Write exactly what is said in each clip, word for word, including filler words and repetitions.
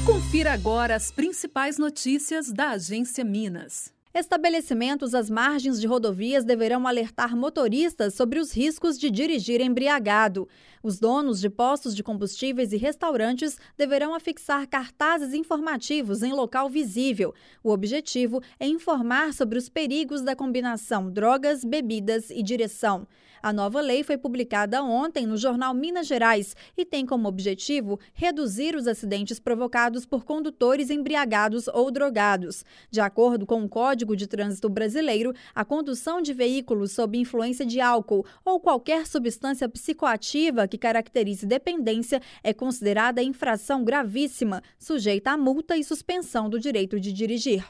Confira agora as principais notícias da Agência Minas. Estabelecimentos às margens de rodovias deverão alertar motoristas sobre os riscos de dirigir embriagado. Os donos de postos de combustíveis e restaurantes deverão afixar cartazes informativos em local visível. O objetivo é informar sobre os perigos da combinação drogas, bebidas e direção. A nova lei foi publicada ontem no jornal Minas Gerais e tem como objetivo reduzir os acidentes provocados por condutores embriagados ou drogados. De acordo com o Código de Trânsito Brasileiro, a condução de veículos sob influência de álcool ou qualquer substância psicoativa que caracterize dependência é considerada infração gravíssima, sujeita a multa e suspensão do direito de dirigir.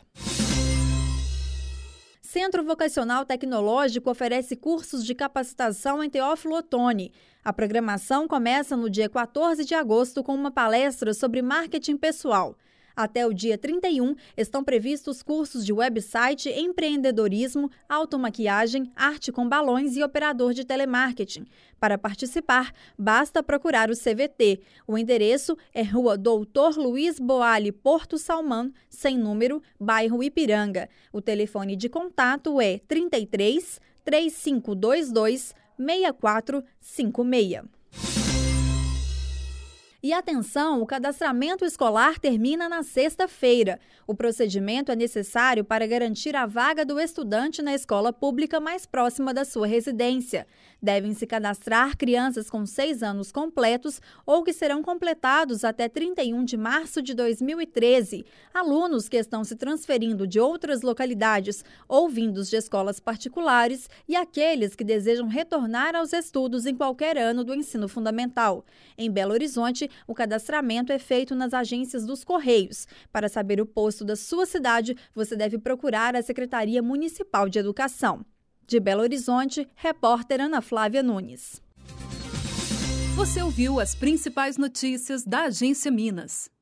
Centro Vocacional Tecnológico oferece cursos de capacitação em Teófilo Otoni. A programação começa no dia quatorze de agosto com uma palestra sobre marketing pessoal. Até o dia trinta e um, estão previstos cursos de website, empreendedorismo, automaquiagem, arte com balões e operador de telemarketing. Para participar, basta procurar o C V T. O endereço é Rua Doutor Luiz Boali Porto Salmão, sem número, bairro Ipiranga. O telefone de contato é trinta e três, três cinco dois dois, seis quatro cinco seis. E atenção, o cadastramento escolar termina na sexta-feira. O procedimento é necessário para garantir a vaga do estudante na escola pública mais próxima da sua residência. Devem se cadastrar crianças com seis anos completos ou que serão completados até trinta e um de março de dois mil e treze. Alunos que estão se transferindo de outras localidades ou vindos de escolas particulares e aqueles que desejam retornar aos estudos em qualquer ano do ensino fundamental. Em Belo Horizonte, o cadastramento é feito nas agências dos Correios. Para saber o posto da sua cidade, você deve procurar a Secretaria Municipal de Educação. De Belo Horizonte, repórter Ana Flávia Nunes. Você ouviu as principais notícias da Agência Minas.